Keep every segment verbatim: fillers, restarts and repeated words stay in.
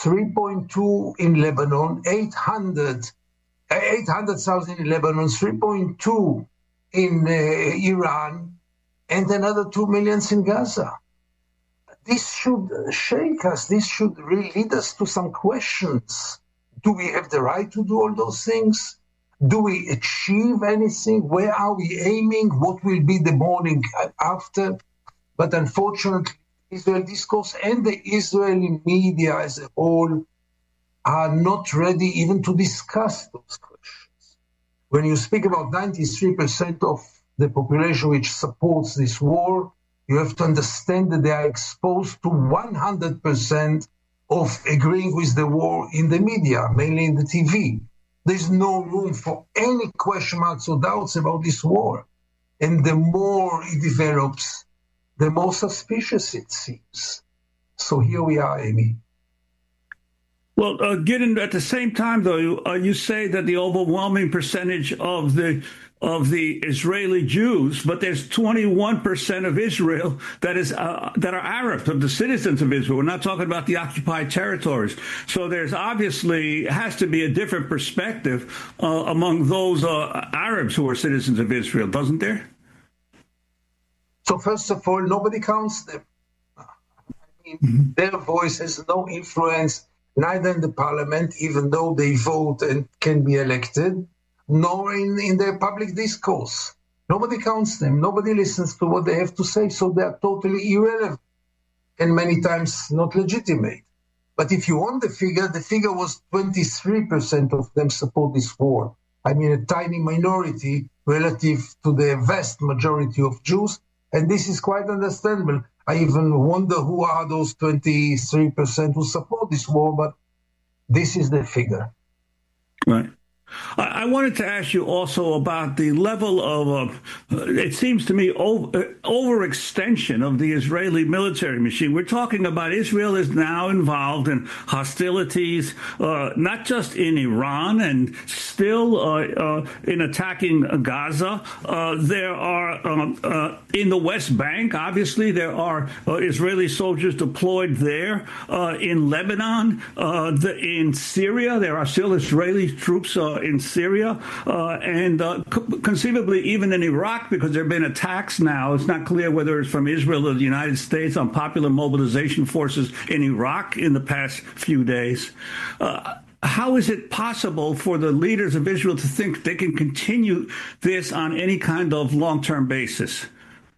three point two in Lebanon, eight hundred thousand in Lebanon, three point two in uh, Iran, and another two millions in Gaza. This should shake us. This should really lead us to some questions. Do we have the right to do all those things? Do we achieve anything? Where are we aiming? What will be the morning after? But unfortunately, Israel discourse and the Israeli media as a whole are not ready even to discuss those questions. When you speak about ninety-three percent of the population which supports this war, you have to understand that they are exposed to one hundred percent of agreeing with the war in the media, mainly in the T V. There's no room for any question marks or doubts about this war. And the more it develops, the more suspicious it seems. So here we are, Amy. Well, uh, getting at the same time, though, uh, you say that the overwhelming percentage of the of the Israeli Jews, but there's twenty-one percent of Israel that is uh, that are Arabs, of the citizens of Israel. We're not talking about the occupied territories. So there's obviously has to be a different perspective uh, among those uh, Arabs who are citizens of Israel, doesn't there? So first of all, nobody counts them. I mean, mm-hmm. Their voice has no influence, neither in the parliament, even though they vote and can be elected, nor in, in their public discourse. Nobody counts them. Nobody listens to what they have to say, so they are totally irrelevant and many times not legitimate. But if you want the figure, the figure was twenty-three percent of them support this war. I mean, a tiny minority relative to the vast majority of Jews, and this is quite understandable. I even wonder who are those twenty-three percent who support this war, but this is the figure. Right. I wanted to ask you also about the level of, uh, it seems to me, over, overextension of the Israeli military machine. We're talking about Israel is now involved in hostilities, uh, not just in Iran and still uh, uh, in attacking Gaza. Uh, there are, um, uh, in the West Bank, obviously, there are uh, Israeli soldiers deployed there. Uh, in Lebanon, uh, the, in Syria, there are still Israeli troops uh, in Syria, uh, and uh, co- conceivably even in Iraq, because there have been attacks now. It's not clear whether it's from Israel or the United States on popular mobilization forces in Iraq in the past few days. Uh, how is it possible for the leaders of Israel to think they can continue this on any kind of long-term basis?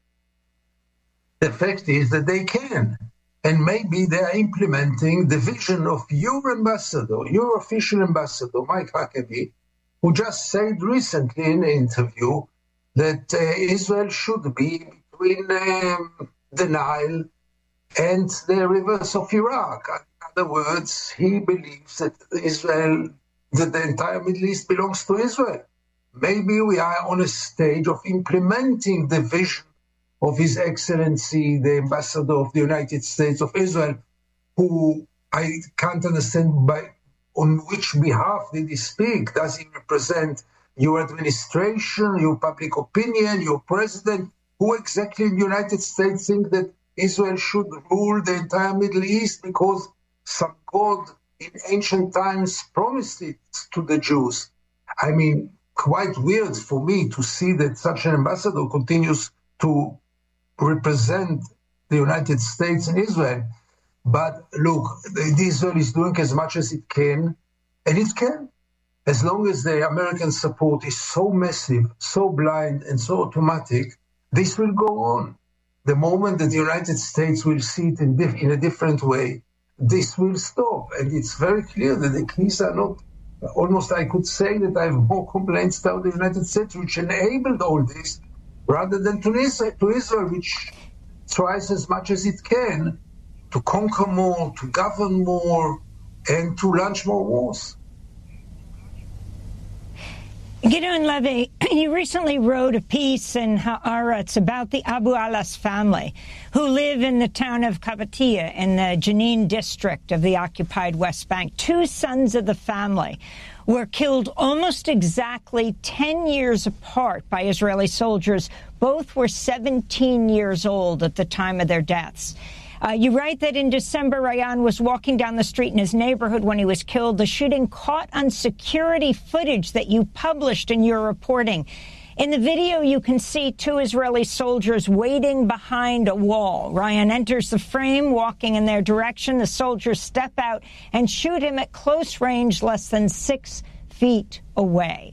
The fact is that they can. And maybe they are implementing the vision of your ambassador, your official ambassador, Mike Huckabee, who just said recently in an interview that uh, Israel should be between um, the Nile and the rivers of Iraq. In other words, he believes that Israel, that the entire Middle East belongs to Israel. Maybe we are on a stage of implementing the vision of His Excellency, the Ambassador of the United States of Israel, who I can't understand by on which behalf did he speak. Does he represent your administration, your public opinion, your president? Who exactly in the United States think that Israel should rule the entire Middle East because some God in ancient times promised it to the Jews? I mean, quite weird for me to see that such an ambassador continues to represent the United States and Israel. But look, Israel is doing as much as it can, and it can. As long as the American support is so massive, so blind, and so automatic, this will go on. The moment that the United States will see it in, dif- in a different way, this will stop. And it's very clear that the keys are not, almost I could say that I have more complaints about the United States, which enabled all this, rather than to Israel, to Israel, which tries as much as it can to conquer more, to govern more, and to launch more wars. Gideon Levy, you recently wrote a piece in Haaretz about the Abu Alas family, who live in the town of Kabatia in the Jenin district of the occupied West Bank. Two sons of the family were killed almost exactly ten years apart by Israeli soldiers. Both were seventeen years old at the time of their deaths. Uh, you write that in December, Rayan was walking down the street in his neighborhood when he was killed. The shooting caught on security footage that you published in your reporting. In the video, you can see two Israeli soldiers waiting behind a wall. Rayan enters the frame, walking in their direction. The soldiers step out and shoot him at close range, less than six feet away.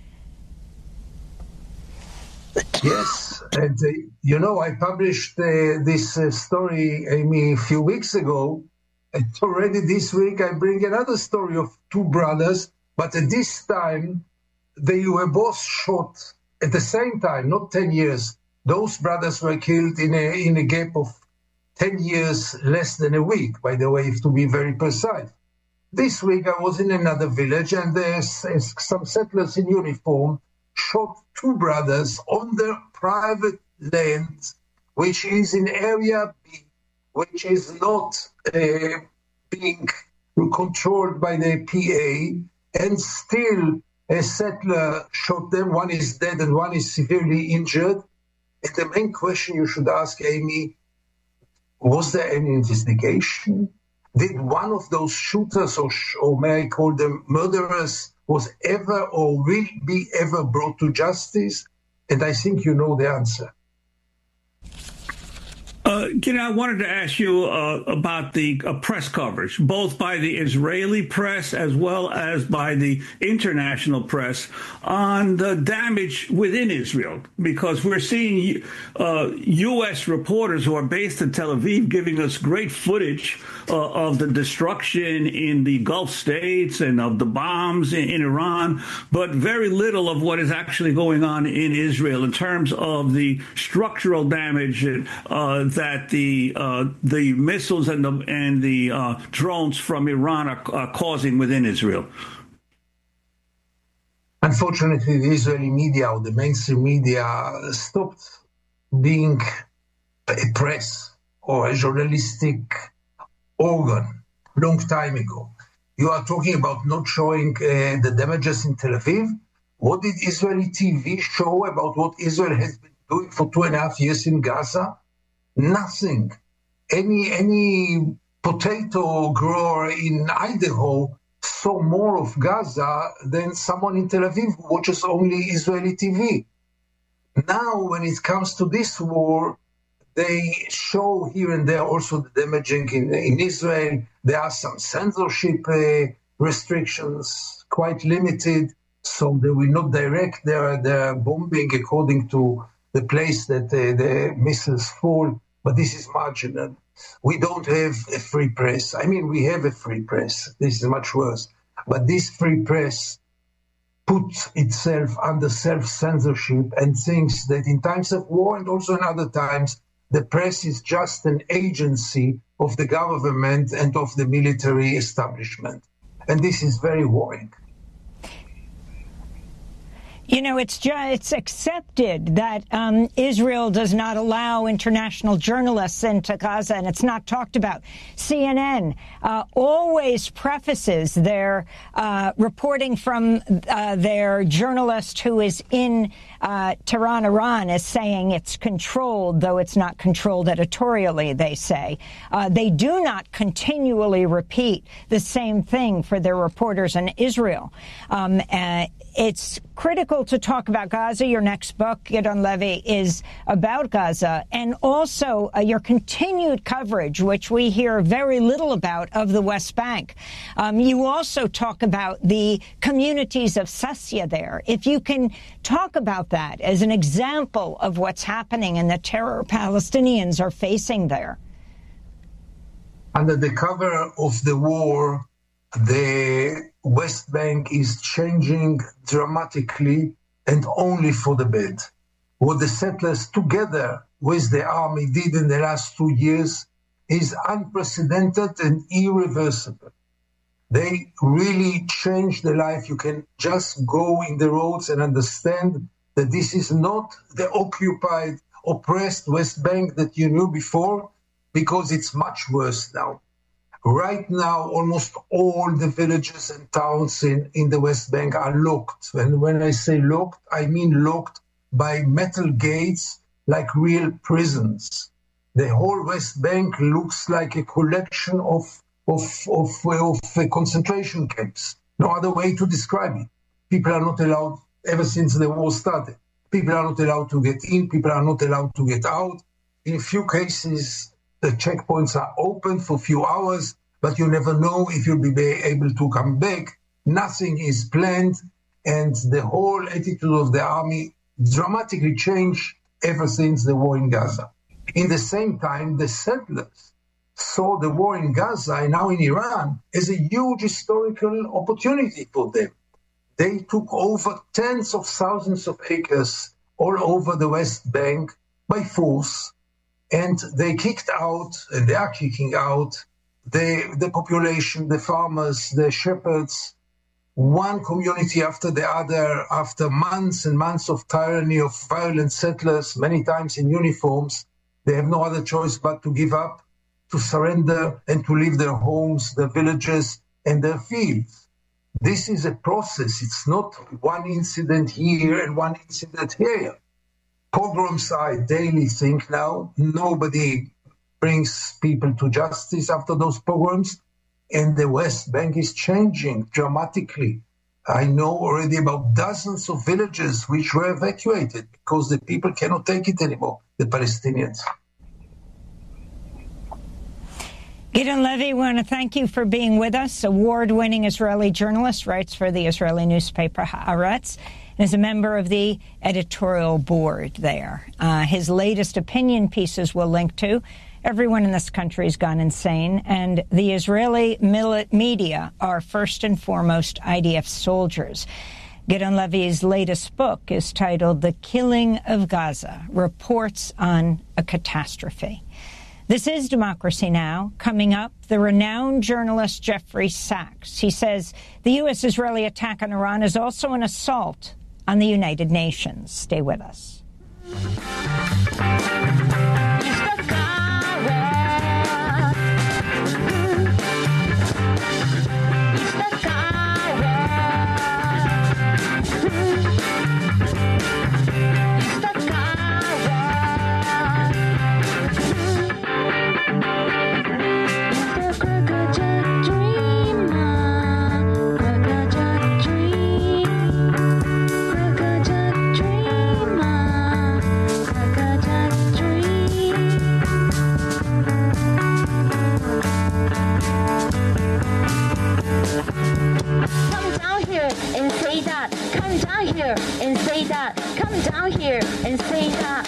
Yes, and uh, you know, I published uh, this uh, story, Amy, a few weeks ago, and already this week I bring another story of two brothers, but at this time they were both shot at the same time, not ten years. Those brothers were killed in a in a gap of ten years, less than a week, by the way, to be very precise. This week I was in another village, and there's uh, some settlers in uniform shot two brothers on their private land, which is in area B, which is not uh, being controlled by the P A, and still a settler shot them. One is dead and one is severely injured. And the main question you should ask, Amy, was there any investigation? Did one of those shooters, or, or may I call them murderers, was ever or will be ever brought to justice? And I think you know the answer. Uh, Gideon, I wanted to ask you uh, about the uh, press coverage, both by the Israeli press as well as by the international press, on the damage within Israel, because we're seeing uh, U S reporters who are based in Tel Aviv giving us great footage uh, of the destruction in the Gulf states and of the bombs in, in Iran, but very little of what is actually going on in Israel in terms of the structural damage uh, that the uh, the missiles and the and the uh, drones from Iran are, are causing within Israel. Unfortunately, the Israeli media or the mainstream media stopped being a press or a journalistic organ long time ago. You are talking about not showing uh, the damages in Tel Aviv. What did Israeli T V show about what Israel has been doing for two and a half years in Gaza? Nothing. Any any potato grower in Idaho saw more of Gaza than someone in Tel Aviv who watches only Israeli T V. Now, when it comes to this war, they show here and there also the damaging in, in Israel. There are some censorship uh, restrictions, quite limited, so they will not direct their, their bombing according to the place that uh, the missiles fall. But this is marginal. We don't have a free press. I mean, we have a free press. This is much worse. But this free press puts itself under self-censorship and thinks that in times of war and also in other times, the press is just an agency of the government and of the military establishment. And this is very worrying. You know, it's just, it's accepted that um, Israel does not allow international journalists into Gaza, and it's not talked about. C N N uh, always prefaces their uh, reporting from uh, their journalist who is in uh, Tehran, Iran, as saying it's controlled, though it's not controlled editorially, they say. Uh, they do not continually repeat the same thing for their reporters in Israel. Um, uh, it's critical to talk about Gaza. Your next book, Gideon Levy, is about Gaza, and also uh, your continued coverage, which we hear very little about, of the West Bank. Um, you also talk about the communities of Sassia there. If you can talk about that as an example of what's happening and the terror Palestinians are facing there. Under the cover of the war, the West Bank is changing dramatically and only for the bad. What the settlers together with the army did in the last two years is unprecedented and irreversible. They really changed the life. You can just go in the roads and understand that this is not the occupied, oppressed West Bank that you knew before, because it's much worse now. Right now, almost all the villages and towns in, in the West Bank are locked. And when I say locked, I mean locked by metal gates like real prisons. The whole West Bank looks like a collection of, of, of, of uh, concentration camps. No other way to describe it. People are not allowed, ever since the war started, people are not allowed to get in, people are not allowed to get out. In a few cases, the checkpoints are open for a few hours, but you never know if you'll be able to come back. Nothing is planned, and the whole attitude of the army dramatically changed ever since the war in Gaza. In the same time, the settlers saw the war in Gaza and now in Iran as a huge historical opportunity for them. They took over tens of thousands of acres all over the West Bank by force, and they kicked out, and they are kicking out, the, the population, the farmers, the shepherds, one community after the other, after months and months of tyranny of violent settlers, many times in uniforms. They have no other choice but to give up, to surrender, and to leave their homes, their villages, and their fields. This is a process. It's not one incident here and one incident here. Pogroms are a daily thing now. Nobody brings people to justice after those pogroms. And the West Bank is changing dramatically. I know already about dozens of villages which were evacuated because the people cannot take it anymore, the Palestinians. Gideon Levy, we want to thank you for being with us. Award-winning Israeli journalist, writes for the Israeli newspaper Haaretz, and is a member of the editorial board there. Uh, his latest opinion pieces we'll link to. Everyone in this country has gone insane, and the Israeli media are first and foremost I D F soldiers. Gideon Levy's latest book is titled The Killing of Gaza, Reports on a Catastrophe. This is Democracy Now! Coming up, the renowned journalist Jeffrey Sachs. He says the U S-Israeli attack on Iran is also an assault on the United Nations. Stay with us. And say that. Come down here and say that.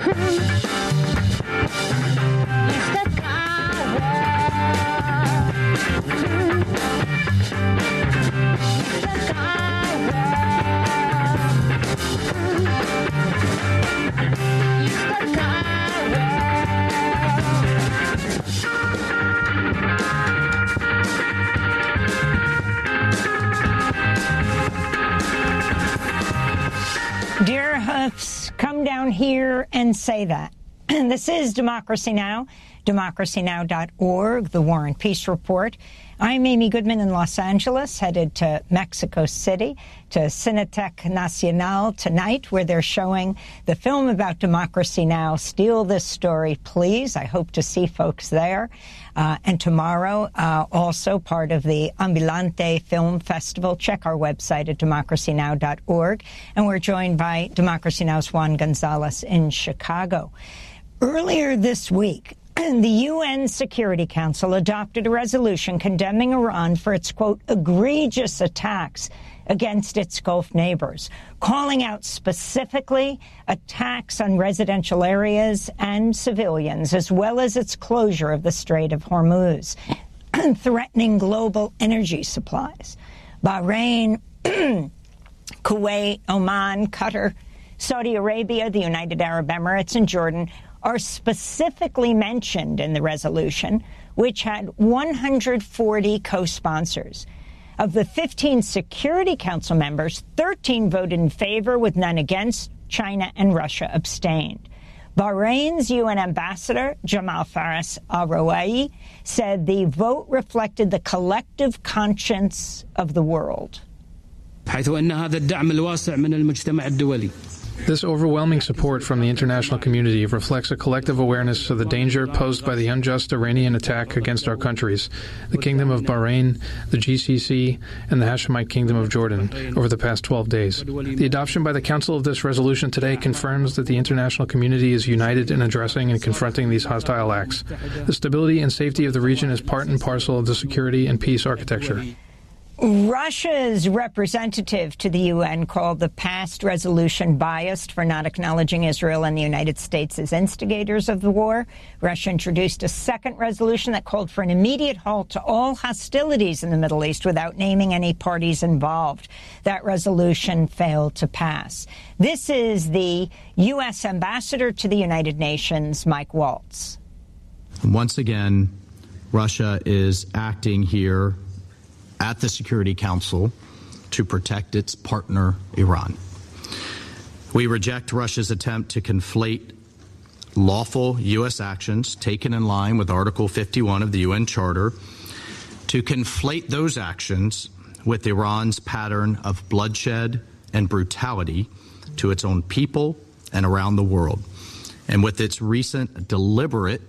Dear Hoofs, come down here and say that. This is Democracy Now!, democracy now dot org, the War and Peace Report. I'm Amy Goodman in Los Angeles, headed to Mexico City, to Cineteque Nacional tonight, where they're showing the film about Democracy Now!, Steal This Story, Please. I hope to see folks there. Uh, and tomorrow, uh, also part of the Ambulante Film Festival. Check our website at democracy now dot org. And we're joined by Democracy Now!'s Juan Gonzalez in Chicago. Earlier this week, the U N Security Council adopted a resolution condemning Iran for its, quote, egregious attacks against its Gulf neighbors, calling out specifically attacks on residential areas and civilians, as well as its closure of the Strait of Hormuz, threatening global energy supplies. Bahrain, Kuwait, Oman, Qatar, Saudi Arabia, the United Arab Emirates, and Jordan are specifically mentioned in the resolution, which had one hundred forty co-sponsors. Of the fifteen Security Council members, thirteen voted in favor, with none against. China and Russia abstained. Bahrain's U N ambassador, Jamal Faris al-Rawai, said the vote reflected the collective conscience of the world. حيث أن هذا الدعم الواسع من المجتمع الدولي This overwhelming support from the international community reflects a collective awareness of the danger posed by the unjust Iranian attack against our countries, the Kingdom of Bahrain, the G C C, and the Hashemite Kingdom of Jordan over the past twelve days. The adoption by the Council of this resolution today confirms that the international community is united in addressing and confronting these hostile acts. The stability and safety of the region is part and parcel of the security and peace architecture. Russia's representative to the U N called the past resolution biased for not acknowledging Israel and the United States as instigators of the war. Russia introduced a second resolution that called for an immediate halt to all hostilities in the Middle East without naming any parties involved. That resolution failed to pass. This is the U S ambassador to the United Nations, Mike Waltz. Once again, Russia is acting here at the Security Council to protect its partner, Iran. We reject Russia's attempt to conflate lawful U S actions taken in line with Article fifty-one of the U N Charter to conflate those actions with Iran's pattern of bloodshed and brutality to its own people and around the world, and with its recent deliberate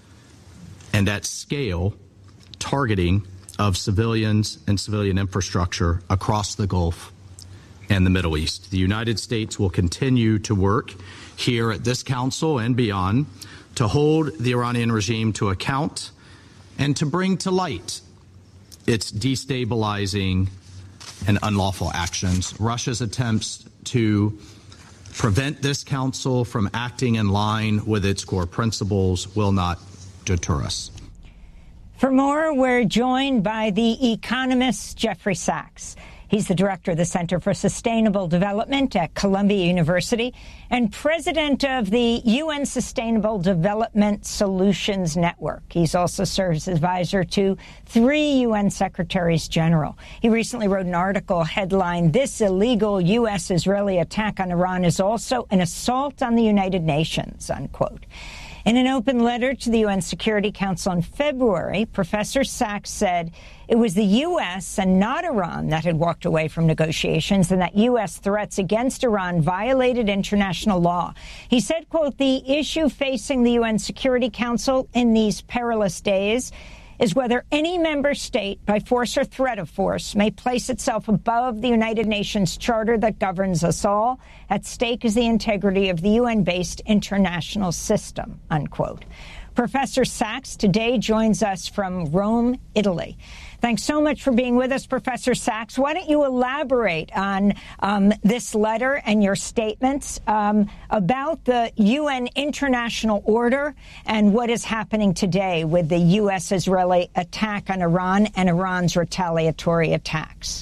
and at scale targeting of civilians and civilian infrastructure across the Gulf and the Middle East. The United States will continue to work here at this council and beyond to hold the Iranian regime to account and to bring to light its destabilizing and unlawful actions. Russia's attempts to prevent this council from acting in line with its core principles will not deter us. For more, we're joined by the economist Jeffrey Sachs. He's the director of the Center for Sustainable Development at Columbia University and president of the U N Sustainable Development Solutions Network. He's also serves as advisor to three U N secretaries general. He recently wrote an article headlined, "This illegal U S-Israeli attack on Iran is also an assault on the United Nations," unquote. In an open letter to the U N Security Council in February, Professor Sachs said it was the U S and not Iran that had walked away from negotiations and that U S threats against Iran violated international law. He said, quote, "The issue facing the U N Security Council in these perilous days is whether any member state, by force or threat of force, may place itself above the United Nations Charter that governs us all. At stake is the integrity of the U N-based international system," unquote. Professor Sachs today joins us from Rome, Italy. Thanks so much for being with us, Professor Sachs. Why don't you elaborate on um, this letter and your statements um, about the U N international order and what is happening today with the U S-Israeli attack on Iran and Iran's retaliatory attacks?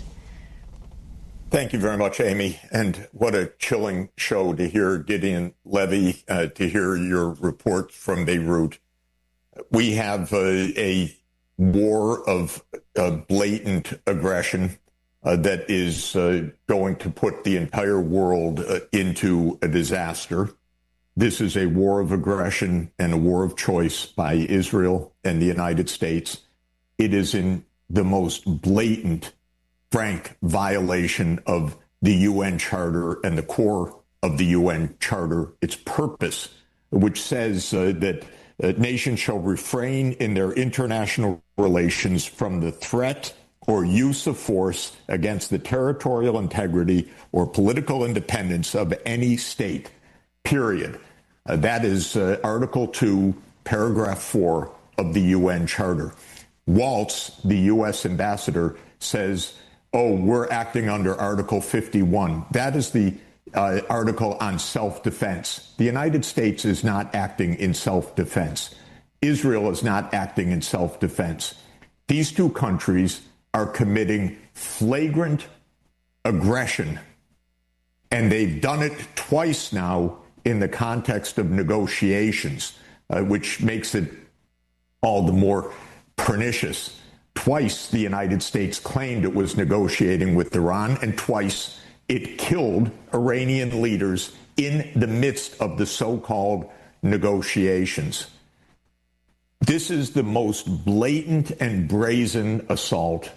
Thank you very much, Amy. And what a chilling show to hear Gideon Levy, uh, to hear your report from Beirut. We have uh, a war of uh, blatant aggression uh, that is uh, going to put the entire world uh, into a disaster. This is a war of aggression and a war of choice by Israel and the United States. It is in the most blatant, frank violation of the U N Charter and the core of the U N Charter, its purpose, which says uh, that Uh, nations shall refrain in their international relations from the threat or use of force against the territorial integrity or political independence of any state, period. Uh, that is uh, Article two, Paragraph four of the U N Charter. Waltz, the U S ambassador, says, oh, we're acting under Article fifty-one. That is the Uh, article on self-defense. The United States is not acting in self-defense. Israel is not acting in self-defense. These two countries are committing flagrant aggression, and they've done it twice now in the context of negotiations, uh, which makes it all the more pernicious. Twice the United States claimed it was negotiating with Iran, and twice it killed Iranian leaders in the midst of the so-called negotiations. This is the most blatant and brazen assault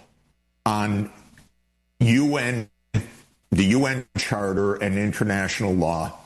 on U N, the U N Charter and international law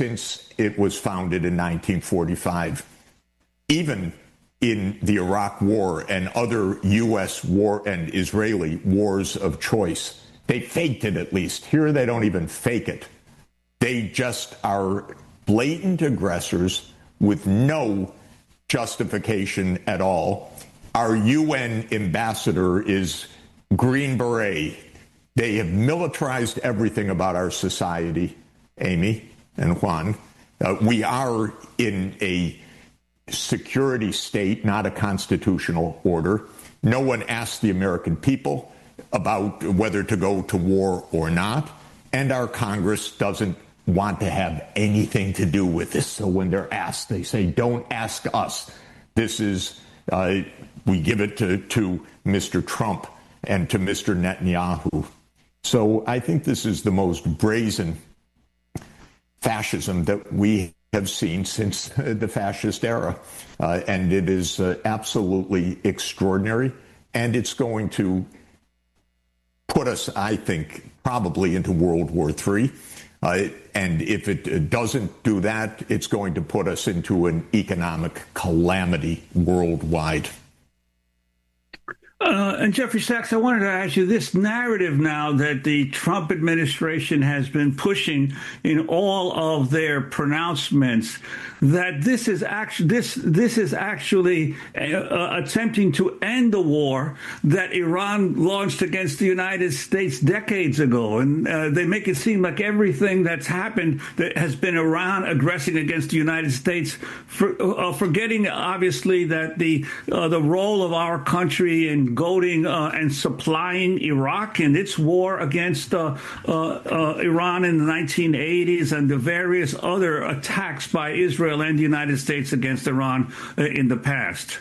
since it was founded in nineteen forty-five. Even in the Iraq War and other U S war and Israeli wars of choice, they faked it at least. Here they don't even fake it. They just are blatant aggressors with no justification at all. Our U N ambassador is Green Beret. They have militarized everything about our society, Amy and Juan. Uh, we are in a security state, not a constitutional order. No one asked the American people about whether to go to war or not, and our Congress doesn't want to have anything to do with this. So when they're asked, they say, don't ask us. This is, uh, we give it to, to Mister Trump and to Mister Netanyahu. So I think this is the most brazen fascism that we have seen since the fascist era. Uh, and it is uh, absolutely extraordinary. And it's going to put us, I think, probably into World War Three. Uh, and if it doesn't do that, it's going to put us into an economic calamity worldwide. Uh, and Jeffrey Sachs, I wanted to ask you this narrative now that the Trump administration has been pushing in all of their pronouncements, that this is actually this this is actually uh, attempting to end the war that Iran launched against the United States decades ago, and uh, they make it seem like everything that's happened that has been Iran aggressing against the United States, for, uh, forgetting obviously that the uh, the role of our country in goading uh, and supplying Iraq in its war against uh, uh, uh, Iran in the nineteen eighties and the various other attacks by Israel and the United States against Iran uh, in the past.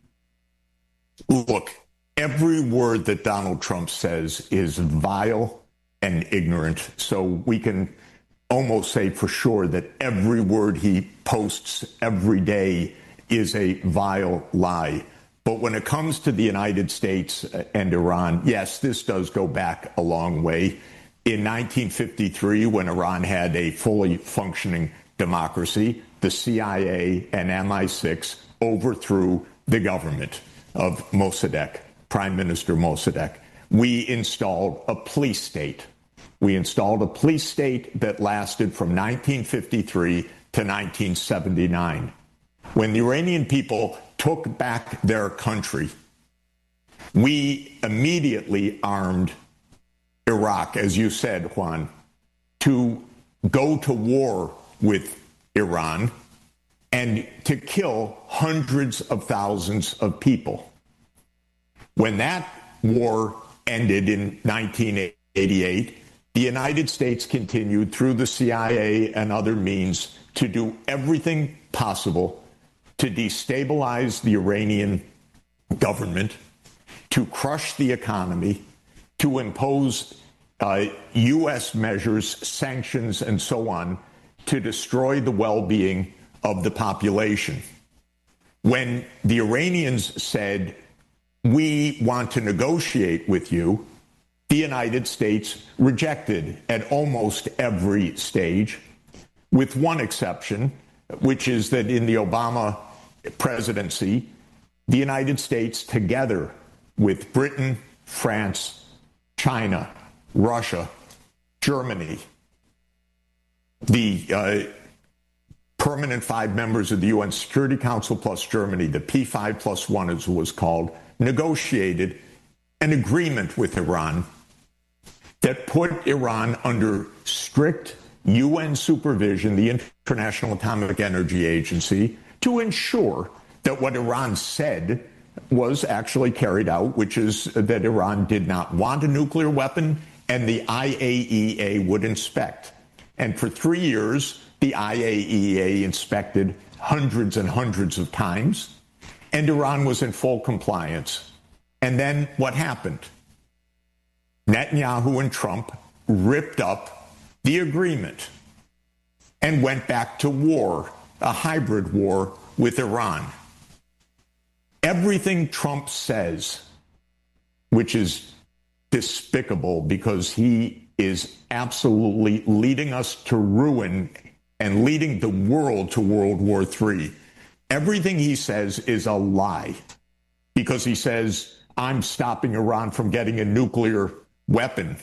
Look, every word that Donald Trump says is vile and ignorant. So we can almost say for sure that every word he posts every day is a vile lie. But when it comes to the United States and Iran, yes, this does go back a long way. In nineteen fifty-three, when Iran had a fully functioning democracy, the C I A and M I six overthrew the government of Mossadegh, Prime Minister Mossadegh. We installed a police state. We installed a police state that lasted from nineteen fifty-three to nineteen seventy-nine. When the Iranian people took back their country, we immediately armed Iraq, as you said, Juan, to go to war with Iran and to kill hundreds of thousands of people. When that war ended in nineteen eighty-eight, the United States continued through the C I A and other means to do everything possible to destabilize the Iranian government, to crush the economy, to impose uh, U S measures, sanctions, and so on, to destroy the well-being of the population. When the Iranians said, we want to negotiate with you, the United States rejected at almost every stage, with one exception, which is that in the Obama presidency, the United States, together with Britain, France, China, Russia, Germany, the uh, permanent five members of the U N Security Council plus Germany, the P five plus one as it was called, negotiated an agreement with Iran that put Iran under strict U N supervision, the International Atomic Energy Agency, to ensure that what Iran said was actually carried out, which is that Iran did not want a nuclear weapon and the I A E A would inspect. And for three years, the I A E A inspected hundreds and hundreds of times, and Iran was in full compliance. And then what happened? Netanyahu and Trump ripped up the agreement and went back to war, a hybrid war with Iran. Everything Trump says, which is despicable because he is absolutely leading us to ruin and leading the world to World War Three. Everything he says is a lie because he says, I'm stopping Iran from getting a nuclear weapon.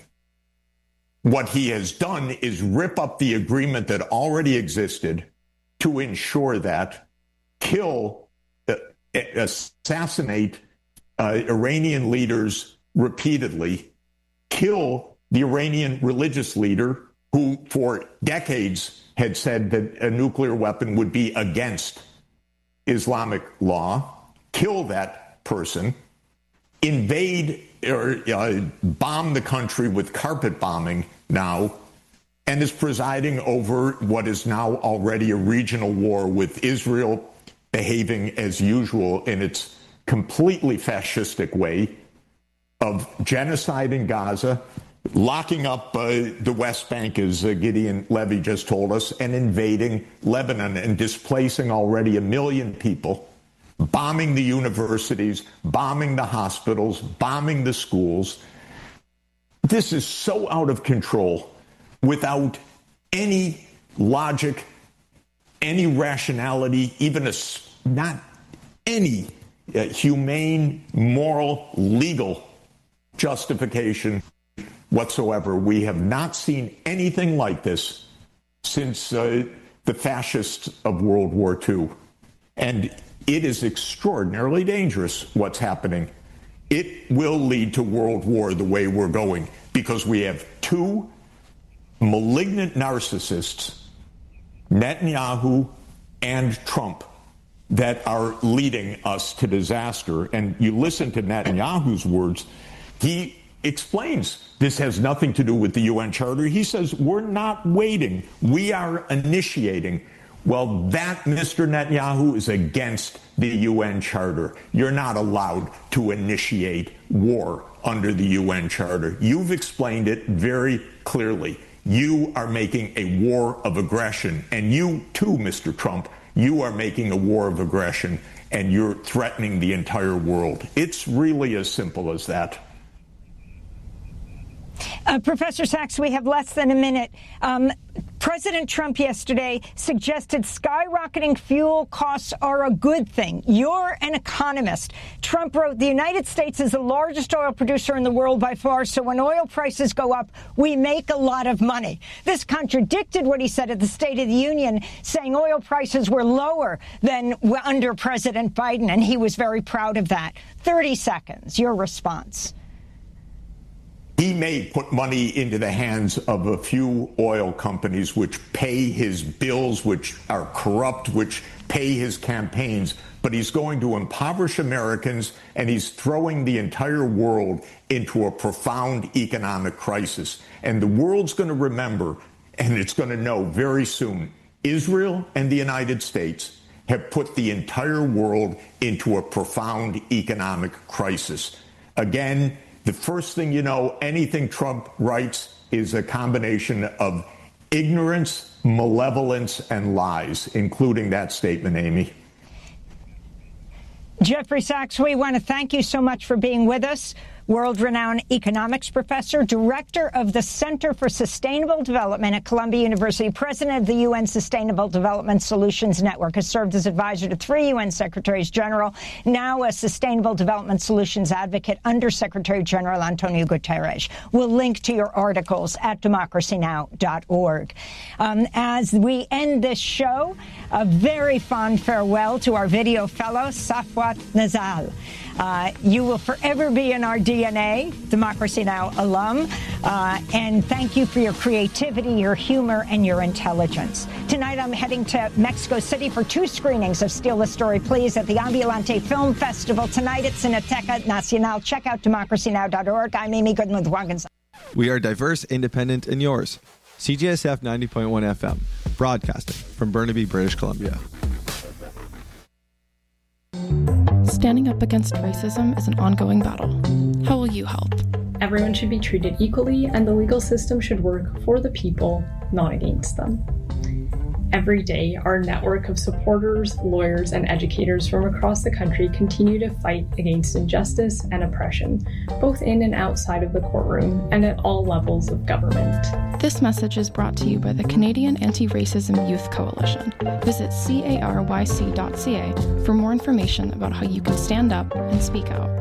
What he has done is rip up the agreement that already existed to ensure that, kill, uh, assassinate uh, Iranian leaders repeatedly, kill the Iranian religious leader who for decades had said that a nuclear weapon would be against Islamic law, kill that person, invade or uh, bomb the country with carpet bombing now, and is presiding over what is now already a regional war with Israel behaving as usual in its completely fascistic way of genocide in Gaza, locking up uh, the West Bank, as uh, Gideon Levy just told us, and invading Lebanon and displacing already a million people, bombing the universities, bombing the hospitals, bombing the schools. This is so out of control without any logic, any rationality, even a, not any uh, humane, moral, legal justification whatsoever. We have not seen anything like this since uh, the fascists of World War Two. And it is extraordinarily dangerous what's happening. It will lead to world war the way we're going because we have two malignant narcissists, Netanyahu and Trump, that are leading us to disaster. And you listen to Netanyahu's words, he explains this has nothing to do with the U N Charter. He says, we're not waiting. We are initiating. Well, that, Mister Netanyahu, is against the U N Charter. You're not allowed to initiate war under the U N Charter. You've explained it very clearly. You are making a war of aggression. And you, too, Mister Trump, you are making a war of aggression, and you're threatening the entire world. It's really as simple as that. Uh, Professor Sachs, we have less than a minute. Um, President Trump yesterday suggested skyrocketing fuel costs are a good thing. You're an economist. Trump wrote, the United States is the largest oil producer in the world by far, so when oil prices go up, we make a lot of money. This contradicted what he said at the State of the Union, saying oil prices were lower than under President Biden, and he was very proud of that. thirty seconds, your response. He may put money into the hands of a few oil companies which pay his bills, which are corrupt, which pay his campaigns, but he's going to impoverish Americans, and he's throwing the entire world into a profound economic crisis. And the world's going to remember, and it's going to know very soon, Israel and the United States have put the entire world into a profound economic crisis. Again, the first thing you know, anything Trump writes is a combination of ignorance, malevolence, and lies, including that statement, Amy. Jeffrey Sachs, we want to thank you so much for being with us. World-renowned economics professor, director of the Center for Sustainable Development at Columbia University, president of the U N Sustainable Development Solutions Network, has served as advisor to three U N Secretaries General, now a Sustainable Development Solutions advocate under Secretary General Antonio Guterres. We'll link to your articles at democracy now dot org. Um, as we end this show, a very fond farewell to our video fellow, Safwat Nazal. Uh, you will forever be in our D N A, Democracy Now! Alum, uh, and thank you for your creativity, your humor, and your intelligence. Tonight I'm heading to Mexico City for two screenings of Steal the Story, Please at the Ambulante Film Festival. Tonight at Cineteca Nacional. Check out democracy now dot org. I'm Amy Goodman-Wagenstein. We are diverse, independent, and yours. C J S F ninety point one F M, broadcasting from Burnaby, British Columbia. Standing up against racism is an ongoing battle. How will you help? Everyone should be treated equally, and the legal system should work for the people, not against them. Every day, our network of supporters, lawyers, and educators from across the country continue to fight against injustice and oppression, both in and outside of the courtroom and at all levels of government. This message is brought to you by the Canadian Anti-Racism Youth Coalition. Visit caryc dot c a for more information about how you can stand up and speak out.